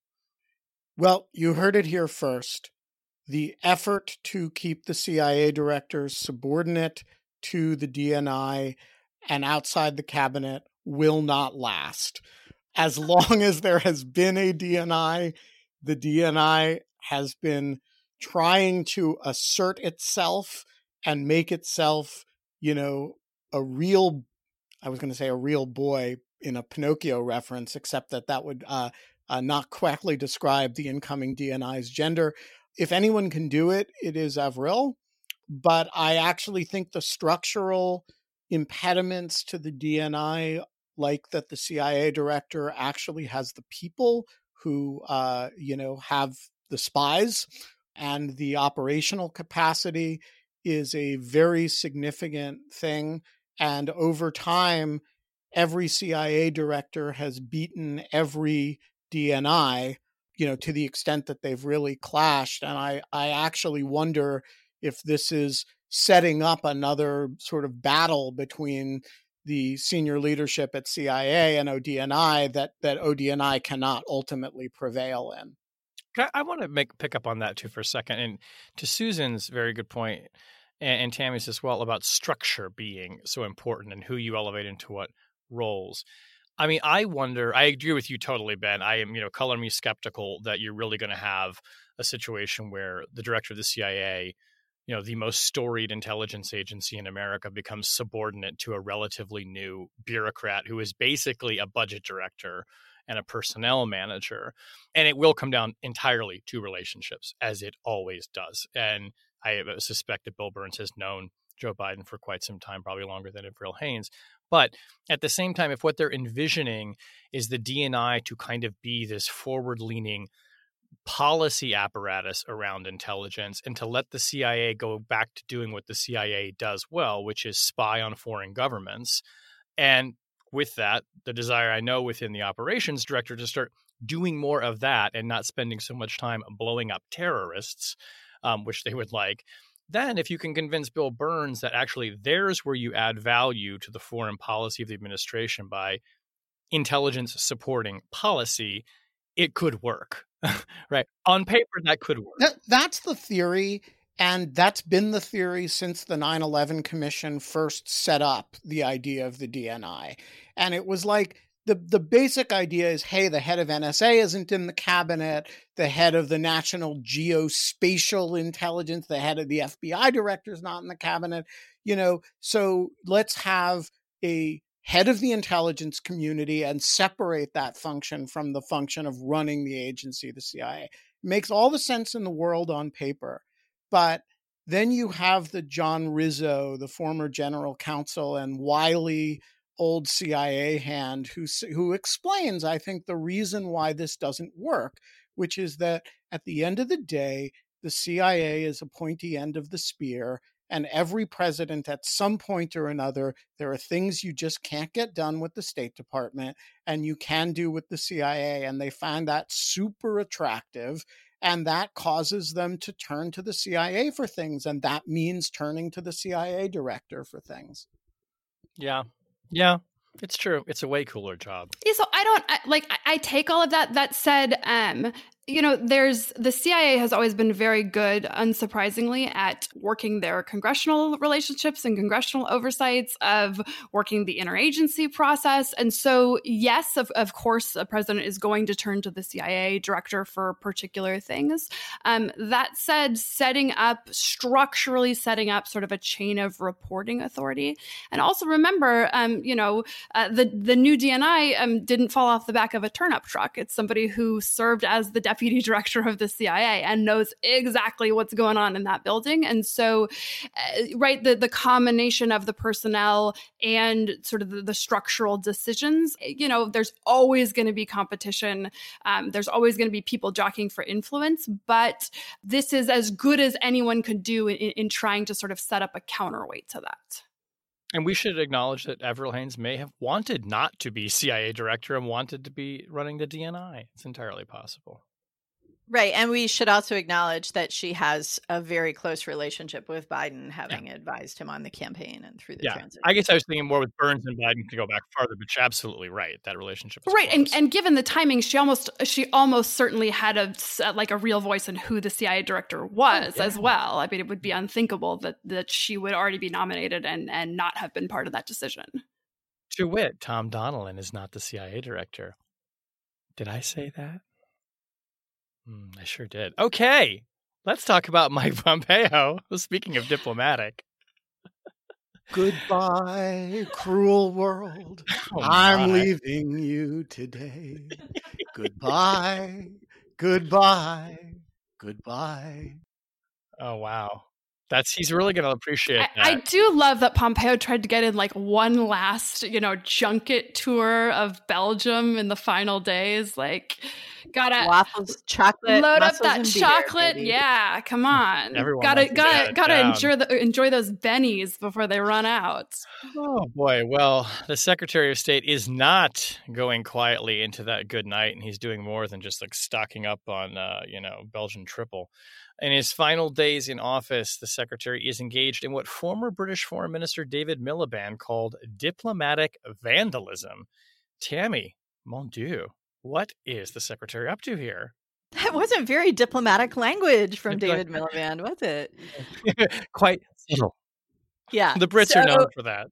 Well, you heard it here first. The effort to keep the C I A directors subordinate to the D N I and outside the cabinet will not last. As long as there has been a D N I, the D N I has been trying to assert itself and make itself, you know, a real, I was going to say a real boy in a Pinocchio reference, except that that would uh, uh, not correctly describe the incoming D N I's gender. If anyone can do it, it is Avril. But I actually think the structural impediments to the D N I, like that the C I A director actually has the people who, uh, you know, have the spies and the operational capacity, is a very significant thing. And over time, every C I A director has beaten every D N I, you know, to the extent that they've really clashed. And I, I actually wonder if this is setting up another sort of battle between the senior leadership at C I A and O D N I that, that O D N I cannot ultimately prevail in. I want to make pick up on that too for a second. And to Susan's very good point, and, and Tammy's as well, about structure being so important and who you elevate into what roles. I mean, I wonder, I agree with you totally, Ben. I am, you know, color me skeptical that you're really going to have a situation where the director of the C I A, you know, the most storied intelligence agency in America, becomes subordinate to a relatively new bureaucrat who is basically a budget director and a personnel manager. And it will come down entirely to relationships, as it always does. And I suspect that Bill Burns has known Joe Biden for quite some time, probably longer than Avril Haines. But at the same time, if what they're envisioning is the D N I to kind of be this forward-leaning policy apparatus around intelligence, and to let the C I A go back to doing what the C I A does well, which is spy on foreign governments, and with that, the desire I know within the operations director to start doing more of that and not spending so much time blowing up terrorists, um, which they would like. Then if you can convince Bill Burns that actually there's where you add value to the foreign policy of the administration by intelligence supporting policy, it could work, right? On paper, that could work. That, that's the theory. And that's been the theory since the nine eleven Commission first set up the idea of the D N I. And it was like, the, the basic idea is, hey, the head of N S A isn't in the cabinet, the head of the National Geospatial Intelligence, the head of the F B I director is not in the cabinet, you know, so let's have a head of the intelligence community and separate that function from the function of running the agency, the C I A. It makes all the sense in the world on paper. But then you have the John Rizzo, the former general counsel and wily old C I A hand, who, who explains, I think, the reason why this doesn't work, which is that at the end of the day, the C I A is a pointy end of the spear, and every president at some point or another, there are things you just can't get done with the State Department and you can do with the C I A, and they find that super attractive. And that causes them to turn to the C I A for things. And that means turning to the C I A director for things. Yeah. Yeah. It's true. It's a way cooler job. Yeah, so I don't I, like, I, I take all of that. That said, um, you know, there's the C I A has always been very good, unsurprisingly, at working their congressional relationships and congressional oversights of working the interagency process. And so, yes, of, of course, a president is going to turn to the C I A director for particular things. Um, that said, setting up, structurally setting up sort of a chain of reporting authority. And also remember, um, you know, uh, the, the new D N I um, didn't fall off the back of a turnip truck. It's somebody who served as the deputy director of the C I A and knows exactly what's going on in that building. And so, uh, right, the, the combination of the personnel and sort of the, the structural decisions, you know, there's always going to be competition. Um, there's always going to be people jockeying for influence, but this is as good as anyone could do in, in trying to sort of set up a counterweight to that. And we should acknowledge that Avril Haines may have wanted not to be C I A director and wanted to be running the D N I. It's entirely possible. Right. And we should also acknowledge that she has a very close relationship with Biden, having yeah. advised him on the campaign and through the yeah. transition. I guess I was thinking more with Burns and Biden to go back farther, but you're absolutely right. That relationship is right. close. And and given the timing, she almost she almost certainly had a like a real voice in who the C I A director was oh, yeah. as well. I mean, it would be unthinkable that that she would already be nominated and and not have been part of that decision. To wit, Tom Donilon is not the C I A director. Did I say that? Mm, I sure did. Okay, let's talk about Mike Pompeo. Speaking of diplomatic. Goodbye, cruel world. Oh, I'm my. leaving you today. Goodbye, goodbye, goodbye. Oh, wow. That's he's really going to appreciate I, that. I do love that Pompeo tried to get in like one last, you know, junket tour of Belgium in the final days. Like, gotta waffles, chocolate, load up that and chocolate. Beer, yeah, come on. Everyone gotta wants to gotta get gotta down. enjoy the enjoy those bennies before they run out. Oh boy. Well, the Secretary of State is not going quietly into that good night, and he's doing more than just like stocking up on, uh, you know, Belgian triple. In his final days in office, the secretary is engaged in what former British Foreign Minister David Miliband called diplomatic vandalism. Tammy, mon Dieu, what is the secretary up to here? That wasn't very diplomatic language from David Miliband, was it? Quite subtle. Yeah. The Brits so... are known for that.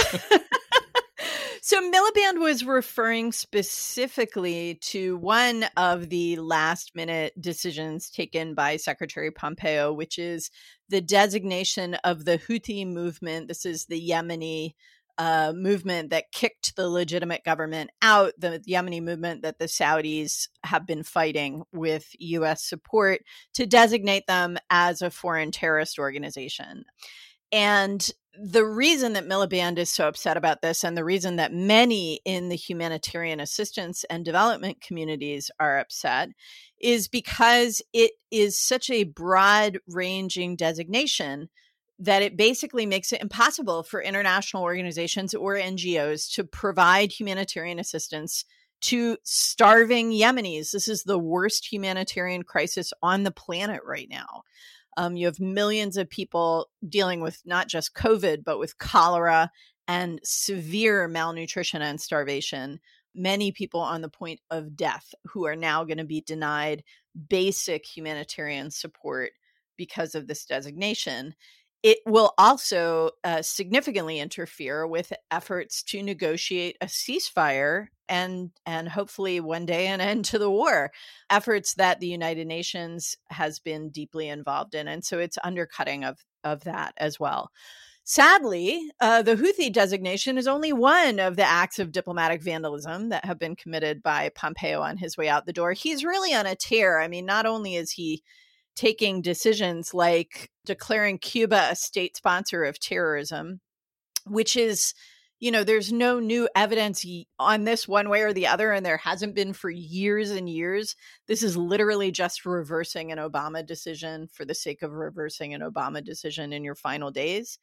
So Miliband was referring specifically to one of the last minute decisions taken by Secretary Pompeo, which is the designation of the Houthi movement. This is the Yemeni uh, movement that kicked the legitimate government out, the Yemeni movement that the Saudis have been fighting with U S support, to designate them as a foreign terrorist organization. And the reason that Miliband is so upset about this, and the reason that many in the humanitarian assistance and development communities are upset, is because it is such a broad-ranging designation that it basically makes it impossible for international organizations or N G Os to provide humanitarian assistance to starving Yemenis. This is the worst humanitarian crisis on the planet right now. Um, you have millions of people dealing with not just COVID, but with cholera and severe malnutrition and starvation. Many people on the point of death who are now going to be denied basic humanitarian support because of this designation. It will also uh, significantly interfere with efforts to negotiate a ceasefire and and hopefully one day an end to the war, efforts that the United Nations has been deeply involved in. And so it's undercutting of, of that as well. Sadly, uh, the Houthi designation is only one of the acts of diplomatic vandalism that have been committed by Pompeo on his way out the door. He's really on a tear. I mean, not only is he taking decisions like declaring Cuba a state sponsor of terrorism, which is, you know, there's no new evidence on this one way or the other, and there hasn't been for years and years. This is literally just reversing an Obama decision for the sake of reversing an Obama decision in your final days.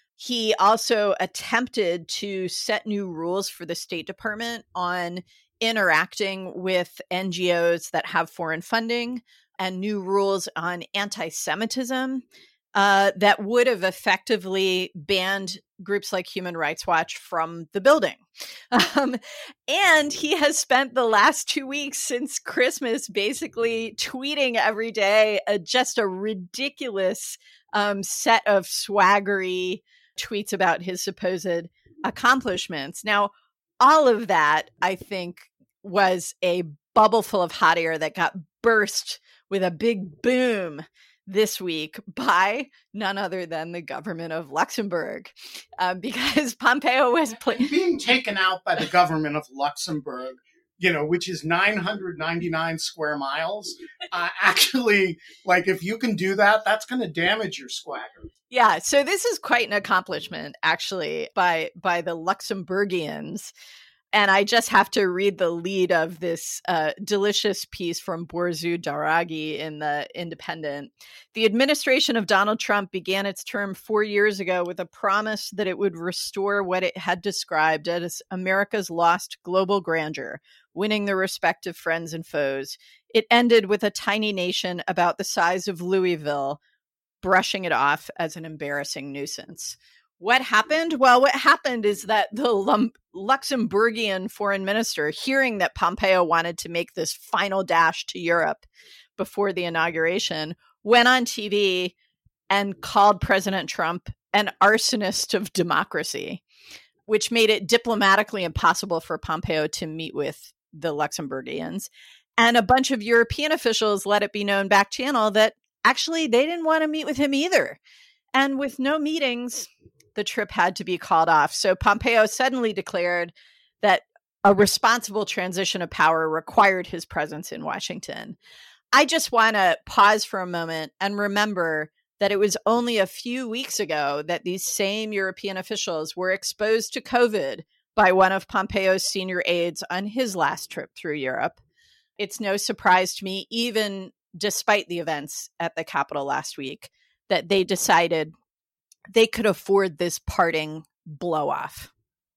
He also attempted to set new rules for the State Department on interacting with N G Os that have foreign funding, and new rules on anti-Semitism uh, that would have effectively banned groups like Human Rights Watch from the building. Um, and he has spent the last two weeks since Christmas basically tweeting every day uh, just a ridiculous um, set of swaggery tweets about his supposed accomplishments. Now, all of that, I think, was a bubble full of hot air that got burst with a big boom this week by none other than the government of Luxembourg, uh, because Pompeo was pl- being taken out by the government of Luxembourg, you know, which is nine hundred ninety-nine square miles. Uh, actually, like, if you can do that, that's going to damage your swagger. Yeah, so this is quite an accomplishment, actually, by by the Luxembourgians. And I just have to read the lead of this uh, delicious piece from Borzu Daragi in the Independent. The administration of Donald Trump began its term four years ago with a promise that it would restore what it had described as America's lost global grandeur, winning the respect of friends and foes. It ended with a tiny nation about the size of Louisville, brushing it off as an embarrassing nuisance. What happened? Well, what happened is that the Lum- Luxembourgian foreign minister, hearing that Pompeo wanted to make this final dash to Europe before the inauguration, went on T V and called President Trump an arsonist of democracy, which made it diplomatically impossible for Pompeo to meet with the Luxembourgians. And a bunch of European officials let it be known back channel that actually they didn't want to meet with him either. And with no meetings, the trip had to be called off. So Pompeo suddenly declared that a responsible transition of power required his presence in Washington. I just want to pause for a moment and remember that it was only a few weeks ago that these same European officials were exposed to COVID by one of Pompeo's senior aides on his last trip through Europe. It's no surprise to me, even despite the events at the Capitol last week, that they decided they could afford this parting blow off.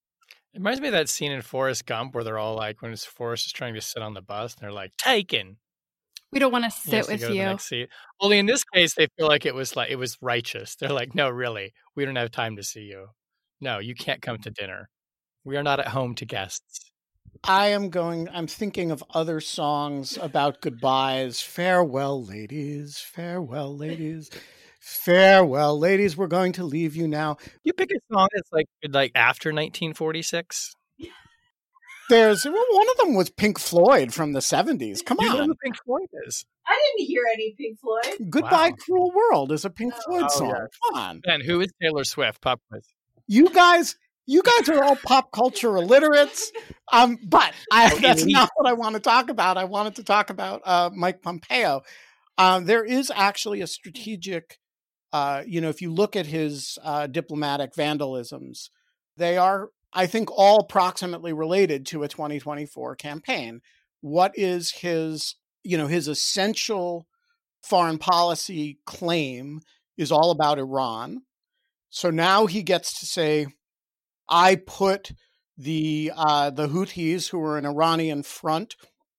It reminds me of that scene in Forrest Gump where they're all like, when Forrest is trying to sit on the bus, and they're like, taken. We don't want to sit with to go to you. the next seat. Only in this case, they feel like it was like it was righteous. They're like, no, really, we don't have time to see you. No, you can't come to dinner. We are not at home to guests. I am going, I'm thinking of other songs about goodbyes. Farewell, ladies. Farewell, ladies. Farewell, ladies. We're going to leave you now. You pick a song that's like like after nineteen forty-six. There's well, one of them was Pink Floyd from the seventies. Come You on. know who Pink Floyd is? I didn't hear any Pink Floyd. Goodbye, Wow. Cruel World is a Pink Floyd Oh, song. yeah. Come on. Ben, who is Taylor Swift? Pop quiz. You guys, you guys are all pop culture illiterates. Um, but I, that's not what I want to talk about. I wanted to talk about uh, Mike Pompeo. Um, there is actually a strategic, uh, you know, if you look at his uh, diplomatic vandalisms, they are, I think, all proximately related to a twenty twenty-four campaign. What is his, you know, his essential foreign policy claim is all about Iran. So now he gets to say, I put the uh, the Houthis, who are an Iranian front,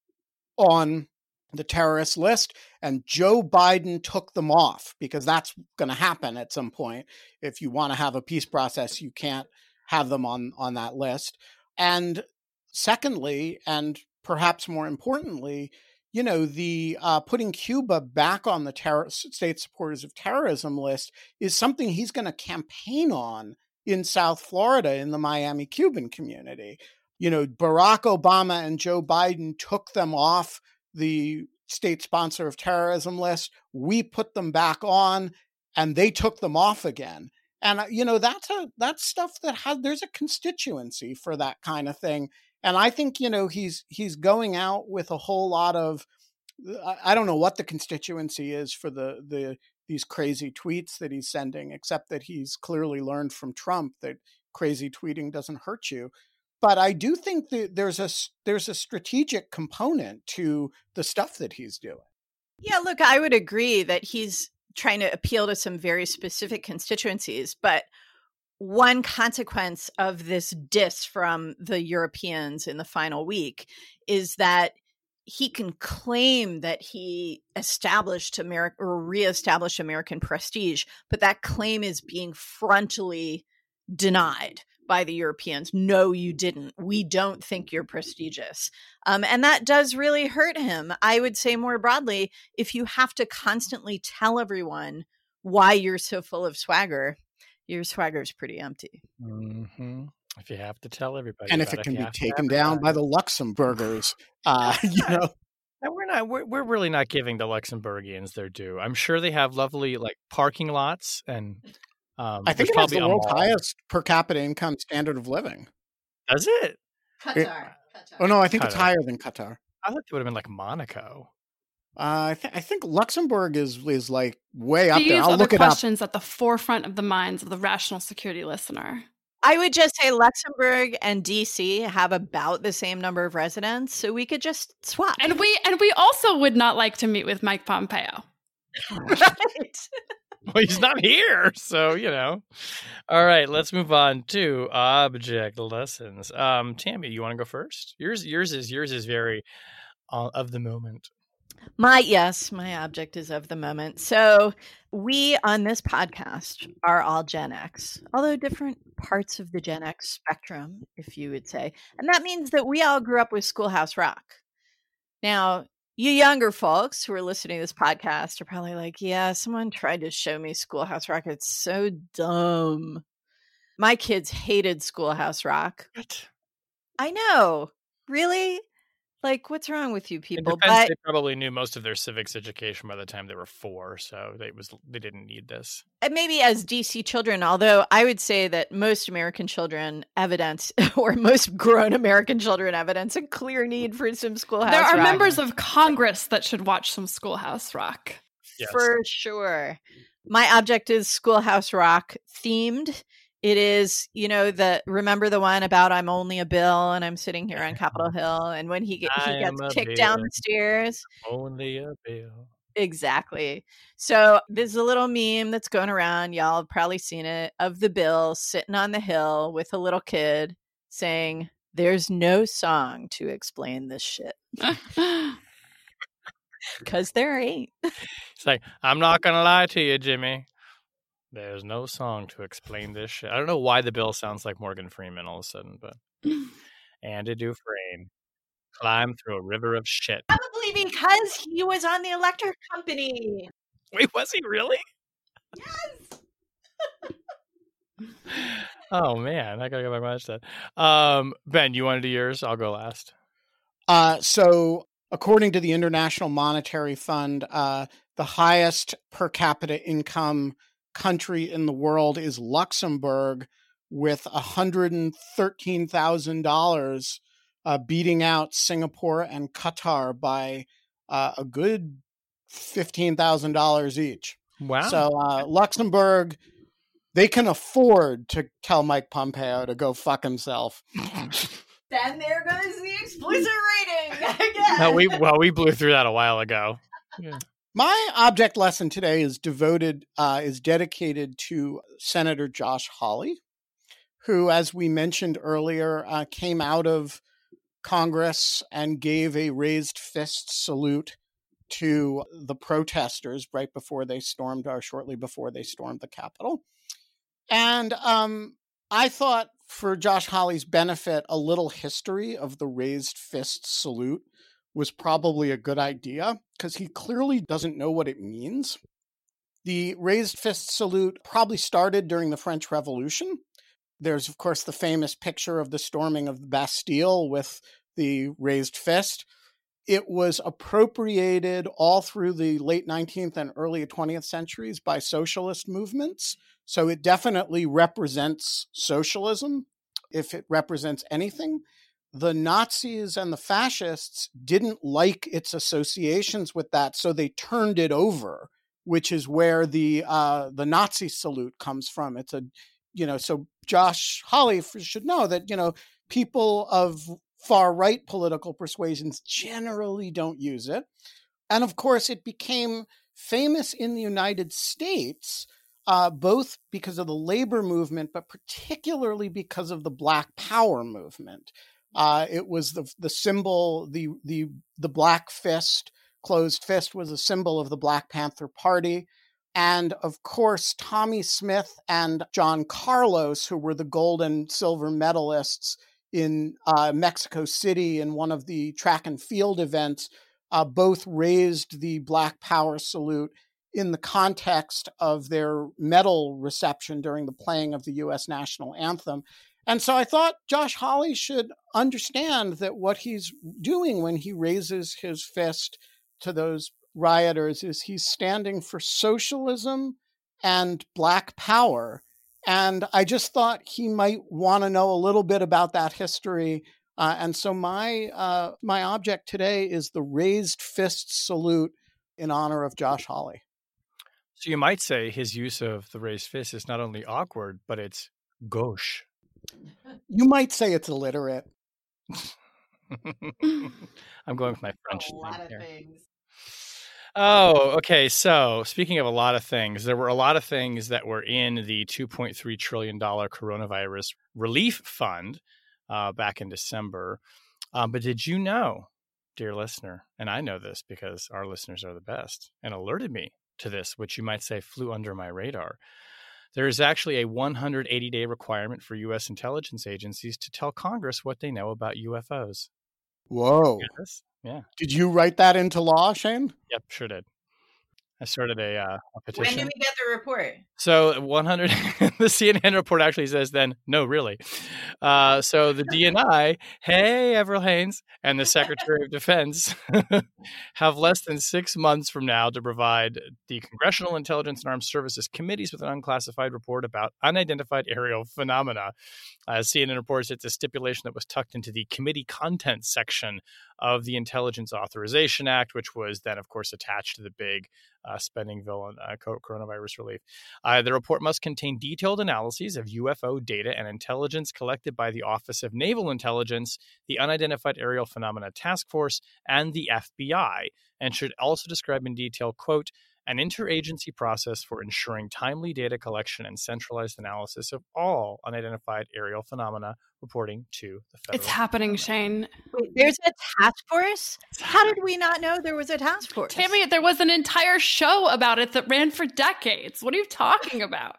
on the terrorist list, and Joe Biden took them off, because that's going to happen at some point. If you want to have a peace process, you can't have them on, on that list. And secondly, and perhaps more importantly, you know, the uh, putting Cuba back on the terror, state supporters of terrorism list is something he's going to campaign on in South Florida in the Miami Cuban community. You know, Barack Obama and Joe Biden took them off the state sponsor of terrorism list. We put them back on, and they took them off again. And, uh, you know, that's a, that's stuff that has, there's a constituency for that kind of thing. And I think, you know, he's, he's going out with a whole lot of, I don't know what the constituency is for the, the, these crazy tweets that he's sending, except that he's clearly learned from Trump that crazy tweeting doesn't hurt you. But I do think that there's a, there's a strategic component to the stuff that he's doing. Yeah, look, I would agree that he's trying to appeal to some very specific constituencies, but one consequence of this diss from the Europeans in the final week is that he can claim that he established America or reestablished American prestige, but that claim is being frontally denied by the Europeans. No, you didn't. We don't think you're prestigious. Um, and that does really hurt him. I would say more broadly, if you have to constantly tell everyone why you're so full of swagger, your swagger is pretty empty. Mm-hmm. If you have to tell everybody, and if it can be taken down by the Luxembourgers, uh, you know. And we're not, we're, we're really not giving the Luxembourgians their due. I'm sure they have lovely like parking lots, and um, I think it has the world's highest per capita income standard of living. Does it? Qatar. It, Qatar. Oh no, I think Qatar. It's higher than Qatar. I thought it would have been like Monaco. Uh, I, th- I think Luxembourg is is like way up These there. I'll are look the it up. questions at the forefront of the minds of the rational security listener. I would just say Luxembourg and D C have about the same number of residents, so we could just swap. And we and we also would not like to meet with Mike Pompeo. Right. Well, he's not here, so you know. All right, let's move on to object lessons. Um, Tammy, you want to go first? Yours, yours is yours is very uh, of the moment. My yes, my object is of the moment. So we on this podcast are all Gen X, although different parts of the Gen X spectrum, if you would say. And that means that we all grew up with Schoolhouse Rock. Now, you younger folks who are listening to this podcast are probably like, yeah, someone tried to show me Schoolhouse Rock. It's so dumb. My kids hated Schoolhouse Rock. What? I know. Really? Like, what's wrong with you people? In defense, But they probably knew most of their civics education by the time they were four, so they was they didn't need this. and maybe as D C children, although I would say that most American children evidence, or most grown American children evidence, a clear need for some Schoolhouse There are Rock. members of Congress that should watch some Schoolhouse Rock. Yes. For sure. My object is Schoolhouse Rock themed. It is, you know, the remember the one about I'm only a bill and I'm sitting here on Capitol Hill, and when he, get, I he am a gets kicked down bill. the stairs. Only a bill. Exactly. So there's a little meme that's going around. Y'all have probably seen it, of the bill sitting on the hill with a little kid saying, "There's no song to explain this shit." Because there ain't. It's like, I'm not gonna lie to you, Jimmy. There's no song to explain this shit. I don't know why the bill sounds like Morgan Freeman all of a sudden, but Andy Dufresne climb through a river of shit. Probably because he was on the electric company. Wait, was he really? Yes. Oh man, I gotta go back and watch that. Um, Ben, you want to do yours? I'll go last. Uh, so according to the International Monetary Fund, uh, the highest per capita income country in the world is Luxembourg, with one hundred thirteen thousand dollars, uh, beating out Singapore and Qatar by uh, a good fifteen thousand dollars each. Wow. So uh, Luxembourg, they can afford to tell Mike Pompeo to go fuck himself. Then there goes the explicit rating again. no, we well we blew through that a while ago. Yeah. My object lesson today is devoted, uh, is dedicated to Senator Josh Hawley, who, as we mentioned earlier, uh, came out of Congress and gave a raised fist salute to the protesters right before they stormed, or shortly before they stormed the Capitol. And um, I thought, for Josh Hawley's benefit, a little history of the raised fist salute was probably a good idea, because he clearly doesn't know what it means. The raised fist salute probably started during the French Revolution. There's, of course, the famous picture of the storming of the Bastille with the raised fist. It was appropriated all through the late nineteenth and early twentieth centuries by socialist movements So it definitely represents socialism, if it represents anything. The Nazis and the fascists didn't like its associations with that, so they turned it over, which is where the uh, the Nazi salute comes from. It's a, you know, so Josh Hawley should know that, you know, people of far right political persuasions generally don't use it. And of course, it became famous in the United States, uh, both because of the labor movement, but particularly because of the Black Power movement. Uh, it was the the symbol, the the the black fist, closed fist was a symbol of the Black Panther Party. And of course, Tommy Smith and John Carlos, who were the gold and silver medalists in uh, Mexico City in one of the track and field events, uh, both raised the Black Power salute in the context of their medal reception during the playing of the U S national anthem. And so I thought Josh Hawley should understand that what he's doing when he raises his fist to those rioters is he's standing for socialism and Black power. And I just thought he might want to know a little bit about that history. Uh, and so my uh, my object today is the raised fist salute in honor of Josh Hawley. So you might say his use of the raised fist is not only awkward, but it's gauche. You might say it's illiterate. I'm going with my French. A lot of here. things. Oh, okay. So speaking of a lot of things, there were a lot of things that were in the two point three trillion dollars coronavirus relief fund uh, back in December. Um, but did you know, dear listener, and I know this because our listeners are the best and alerted me to this, which you might say flew under my radar. There is actually a one hundred eighty day requirement for U S intelligence agencies to tell Congress what they know about U F Os. Whoa. Yes. Yeah. Did you write that into law, Shane? Yep, sure did. I started a, uh, a petition. When do we get the report? So one hundred, the C N N report actually says then, no, really. Uh, so the D N I, hey, Avril Haines, and the Secretary of Defense have less than six months from now to provide the Congressional Intelligence and Armed Services Committees with an unclassified report about unidentified aerial phenomena. As C N N reports, it's a stipulation that was tucked into the committee content section of the Intelligence Authorization Act, which was then, of course, attached to the big uh, spending bill and uh, coronavirus relief. Uh, the report must contain detailed analyses of U F O data and intelligence collected by the Office of Naval Intelligence, the Unidentified Aerial Phenomena Task Force, and the F B I, and should also describe in detail, quote, an interagency process for ensuring timely data collection and centralized analysis of all unidentified aerial phenomena reporting to the federal. It's happening, Shane. Wait, there's a task force? How did we not know there was a task force? Tammy, there was an entire show about it that ran for decades. What are you talking about?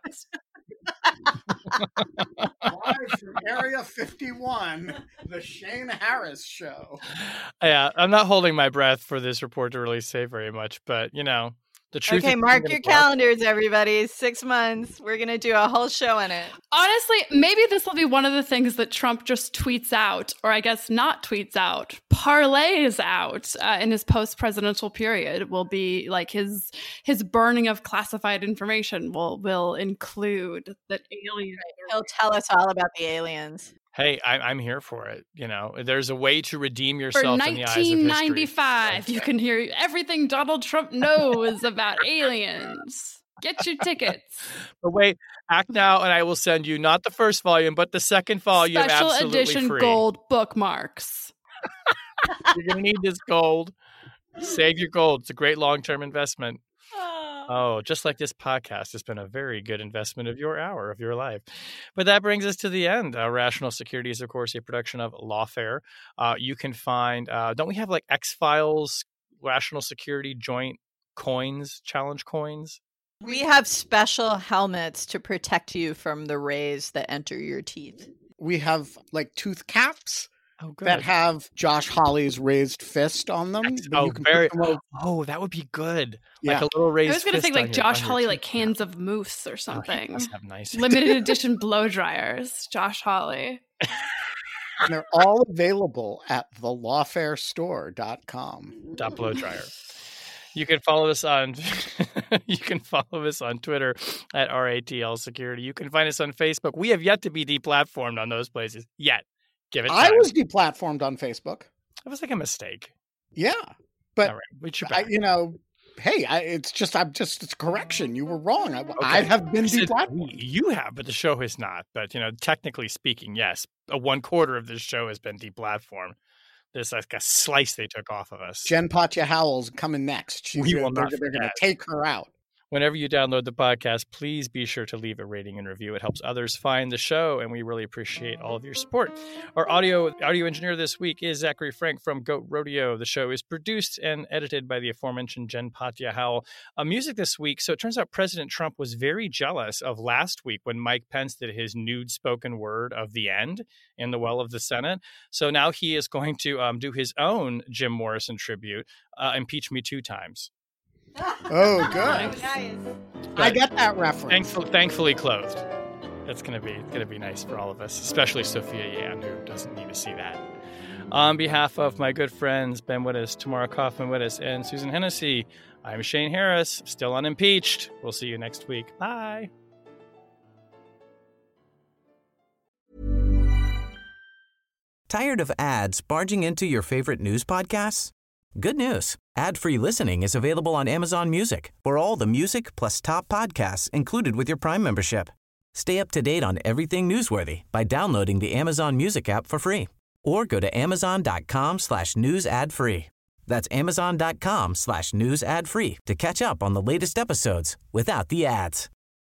Live from Area fifty-one, the Shane Harris Show. Yeah, I'm not holding my breath for this report to really say very much, but, you know, the truth. Okay, mark your calendars, everybody. Six months. We're going to do a whole show on it. Honestly, maybe this will be one of the things that Trump just tweets out, or I guess not tweets out, parlays out uh, in his post-presidential period. Will be like his his burning of classified information will will include that aliens. Right. He'll tell us all about the aliens. Hey, I, I'm here for it. You know, there's a way to redeem yourself For in the eyes of history. nineteen ninety-five, you can hear everything Donald Trump knows about aliens. Get your tickets. But wait, act now, and I will send you not the first volume, but the second volume, Special absolutely edition free. gold bookmarks. You're gonna need this gold. Save your gold. It's a great long-term investment. Oh, just like this podcast has been a very good investment of your hour, of your life. But that brings us to the end. Uh, Rational Security is, of course, a production of Lawfare. Uh, you can find, uh, don't we have like X-Files, Rational Security joint coins, challenge coins? We have special helmets to protect you from the rays that enter your teeth. We have like tooth caps Oh, good. that have Josh Hawley's raised fist on them. Ex- but oh, you can very. put them over- Oh, that would be good. Yeah. Like a little raised I was going to fist think on like your- Josh on your Hawley, teeth. like cans of mousse or Oh, he something. must have nice. Limited edition blow dryers. Josh Hawley. and they're all available at the lawfare store dot com. Dot blow dryer. You can follow us on you can follow us on Twitter at R A T L Security. You can find us on Facebook. We have yet to be deplatformed on those places. Yet. Give it time. I was deplatformed on Facebook. That was like a mistake. Yeah. But All right, we should I, you know, hey, I, it's just I'm just it's correction. You were wrong. I, Okay. I have been I said deplatformed. you have, but the show has not. But you know, technically speaking, yes, a one quarter of this show has been deplatformed. There's like a slice they took off of us. Jen Patja Howell's coming next. She's We gonna, will not they're, they're going to forget. take her out. Whenever you download the podcast, please be sure to leave a rating and review. It helps others find the show, and we really appreciate all of your support. Our audio audio engineer this week is Zachary Frank from Goat Rodeo. The show is produced and edited by the aforementioned Jen Patja Howell. Uh, music this week. So it turns out President Trump was very jealous of last week when Mike Pence did his nude spoken word of the end in the well of the Senate. So now he is going to um, do his own Jim Morrison tribute, uh, Impeach Me Two Times. Oh, good. Nice. I get that reference. Thankfully, thankfully clothed. That's gonna be gonna be nice for all of us, especially Sophia Yan, who doesn't need to see that. On behalf of my good friends Ben Wittes, Tamara Kaufman Wittes, and Susan Hennessy, I'm Shane Harris, still unimpeached. We'll see you next week. Bye. Tired of ads barging into your favorite news podcasts? Good news. Ad-free listening is available on Amazon Music for all the music plus top podcasts included with your Prime membership. Stay up to date on everything newsworthy by downloading the Amazon Music app for free or go to amazon.com slash news ad free. That's amazon.com slash news ad free to catch up on the latest episodes without the ads.